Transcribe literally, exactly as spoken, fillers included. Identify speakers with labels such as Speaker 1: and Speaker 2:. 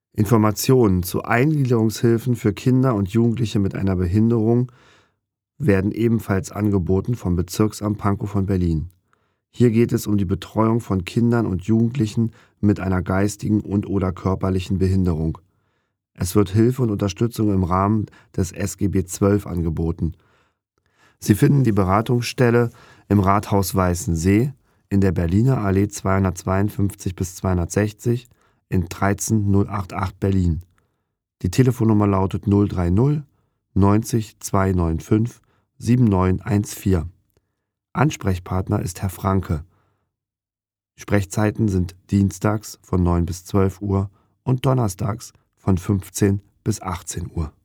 Speaker 1: Informationen zu Eingliederungshilfen für Kinder und Jugendliche mit einer Behinderung werden ebenfalls angeboten vom Bezirksamt Pankow von Berlin. Hier geht es um die Betreuung von Kindern und Jugendlichen mit einer geistigen und/oder körperlichen Behinderung. Es wird Hilfe und Unterstützung im Rahmen des S G B zwölf angeboten. Sie finden die Beratungsstelle im Rathaus Weißensee in der Berliner Allee zweihundertzweiundfünfzig bis zweihundertsechzig in dreizehn null achtundachtzig Berlin. Die Telefonnummer lautet null drei null neunzig zweihunderfünfundneunzig neunundsiebzig vierzehn. Ansprechpartner ist Herr Franke. Sprechzeiten sind dienstags von neun bis zwölf Uhr und donnerstags von fünfzehn bis achtzehn Uhr.